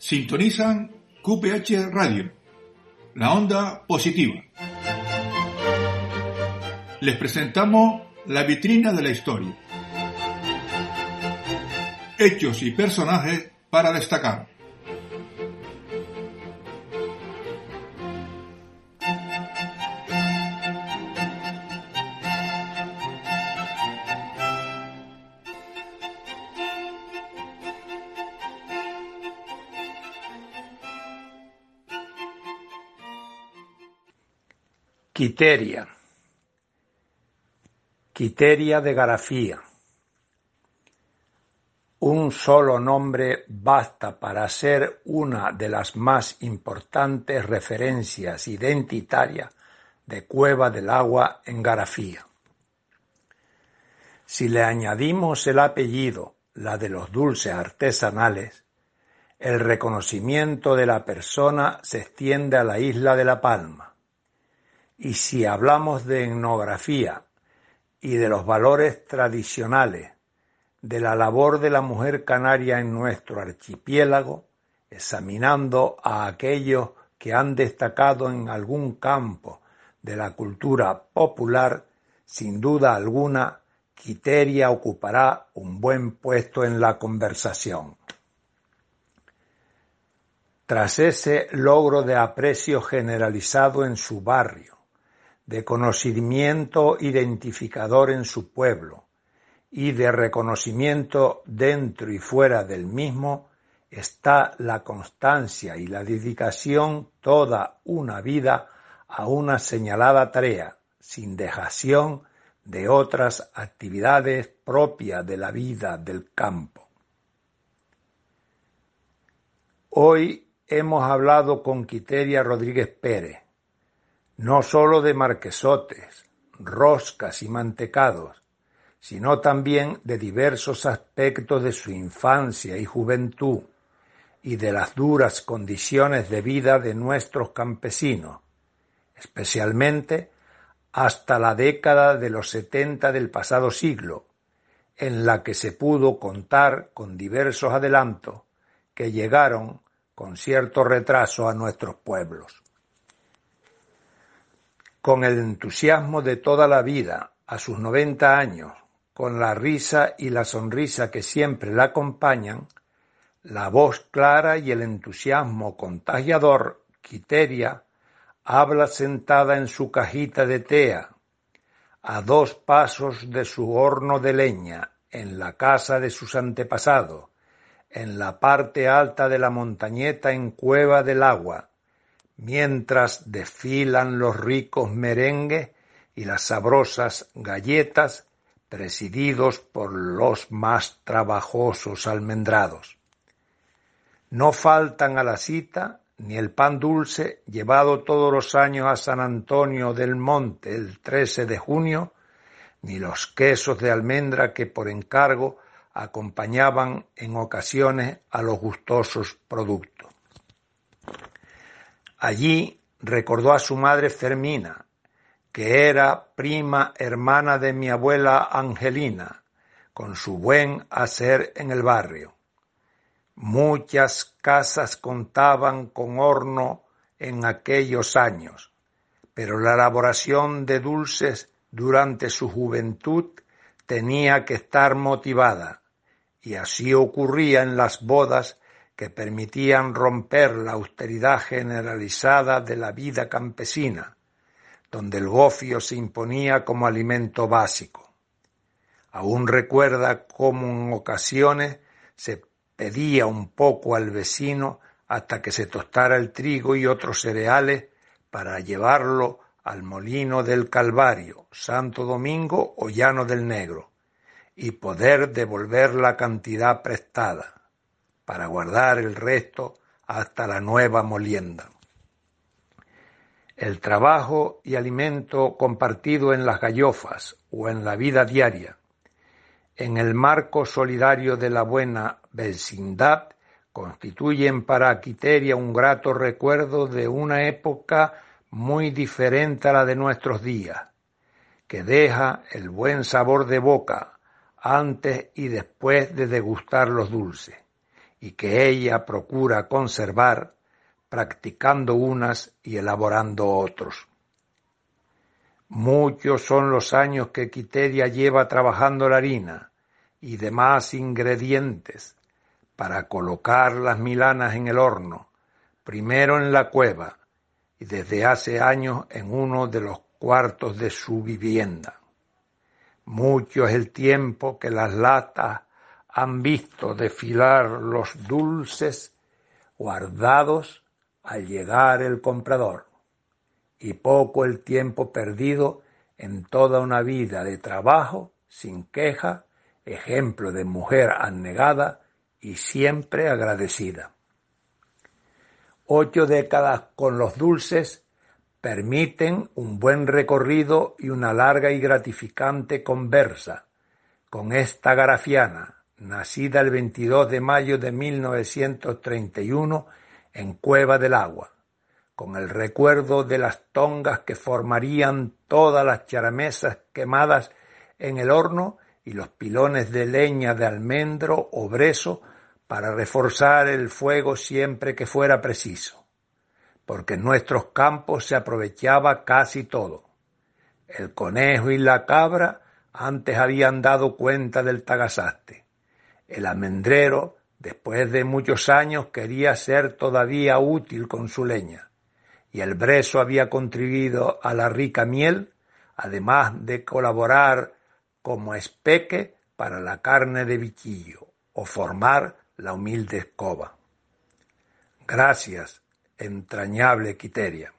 Sintonizan QPH Radio, la onda positiva. Les presentamos la vitrina de la historia. Hechos y personajes para destacar. Quiteria. Quiteria de Garafía. Un solo nombre basta para ser una de las más importantes referencias identitarias de Cueva del Agua en Garafía. Si le añadimos el apellido, la de los dulces artesanales, el reconocimiento de la persona se extiende a la isla de La Palma. Y si hablamos de etnografía y de los valores tradicionales de la labor de la mujer canaria en nuestro archipiélago, examinando a aquellos que han destacado en algún campo de la cultura popular, sin duda alguna, Quiteria ocupará un buen puesto en la conversación. Tras ese logro de aprecio generalizado en su barrio, de conocimiento identificador en su pueblo y de reconocimiento dentro y fuera del mismo, está la constancia y la dedicación toda una vida a una señalada tarea, sin dejación de otras actividades propias de la vida del campo. Hoy hemos hablado con Quiteria Rodríguez Pérez, no solo de marquesotes, roscas y mantecados, sino también de diversos aspectos de su infancia y juventud y de las duras condiciones de vida de nuestros campesinos, especialmente hasta la década de los 70 del pasado siglo, en la que se pudo contar con diversos adelantos que llegaron con cierto retraso a nuestros pueblos. Con el entusiasmo de toda la vida, a sus 90 años, con la risa y la sonrisa que siempre la acompañan, la voz clara y el entusiasmo contagiador, Quiteria habla sentada en su cajita de tea, a 2 pasos de su horno de leña, en la casa de sus antepasados, en la parte alta de la montañeta en Cueva del Agua, mientras desfilan los ricos merengues y las sabrosas galletas presididos por los más trabajosos almendrados. No faltan a la cita ni el pan dulce llevado todos los años a San Antonio del Monte el 13 de junio, ni los quesos de almendra que por encargo acompañaban en ocasiones a los gustosos productos. Allí recordó a su madre Fermina, que era prima hermana de mi abuela Angelina, con su buen hacer en el barrio. Muchas casas contaban con horno en aquellos años, pero la elaboración de dulces durante su juventud tenía que estar motivada, y así ocurría en las bodas que permitían romper la austeridad generalizada de la vida campesina, donde el gofio se imponía como alimento básico. Aún recuerda cómo en ocasiones se pedía un poco al vecino hasta que se tostara el trigo y otros cereales para llevarlo al molino del Calvario, Santo Domingo o Llano del Negro, y poder devolver la cantidad prestada, para guardar el resto hasta la nueva molienda. El trabajo y alimento compartido en las gallofas o en la vida diaria, en el marco solidario de la buena vecindad, constituyen para Quiteria un grato recuerdo de una época muy diferente a la de nuestros días, que deja el buen sabor de boca antes y después de degustar los dulces, y que ella procura conservar, practicando unas y elaborando otros. Muchos son los años que Quiteria lleva trabajando la harina y demás ingredientes para colocar las milanas en el horno, primero en la cueva y desde hace años en uno de los cuartos de su vivienda. Mucho es el tiempo que las latas han visto desfilar los dulces guardados al llegar el comprador, y poco el tiempo perdido en toda una vida de trabajo sin queja, ejemplo de mujer abnegada y siempre agradecida. 8 décadas con los dulces permiten un buen recorrido y una larga y gratificante conversa con esta garafiana, nacida el 22 de mayo de 1931 en Cueva del Agua, con el recuerdo de las tongas que formarían todas las charamesas quemadas en el horno y los pilones de leña de almendro o brezo para reforzar el fuego siempre que fuera preciso, porque en nuestros campos se aprovechaba casi todo. El conejo y la cabra antes habían dado cuenta del tagasaste. El almendrero, después de muchos años, quería ser todavía útil con su leña, y el brezo había contribuido a la rica miel, además de colaborar como espeque para la carne de bichillo o formar la humilde escoba. Gracias, entrañable Quiteria.